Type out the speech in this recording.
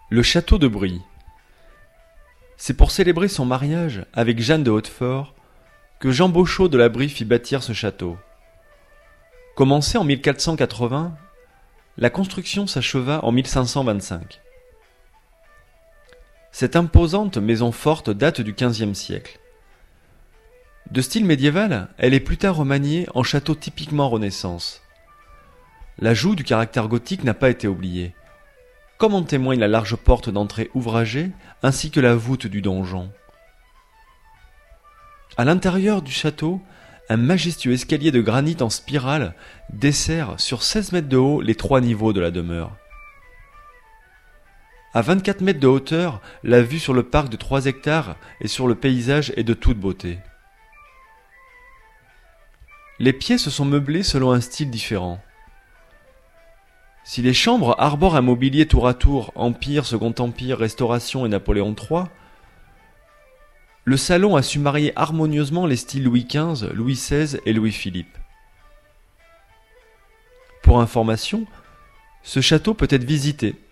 Le château de Brie. C'est pour célébrer son mariage avec Jeanne de Hautefort que Jean Bochot de la Brie fit bâtir ce château. Commencé en 1480, la construction s'acheva en 1525. Cette imposante maison forte date du XVe siècle. De style médiéval, elle est plus tard remaniée en château typiquement Renaissance. L'ajout du caractère gothique n'a pas été oublié, comme en témoigne la large porte d'entrée ouvragée ainsi que la voûte du donjon. À l'intérieur du château, un majestueux escalier de granit en spirale dessert sur 16 mètres de haut les 3 niveaux de la demeure. À 24 mètres de hauteur, la vue sur le parc de 3 hectares et sur le paysage est de toute beauté. Les pièces sont meublées selon un style différent. Si les chambres arborent un mobilier tour à tour, Empire, Second Empire, Restauration et Napoléon III, le salon a su marier harmonieusement les styles Louis XV, Louis XVI et Louis-Philippe. Pour information, ce château peut être visité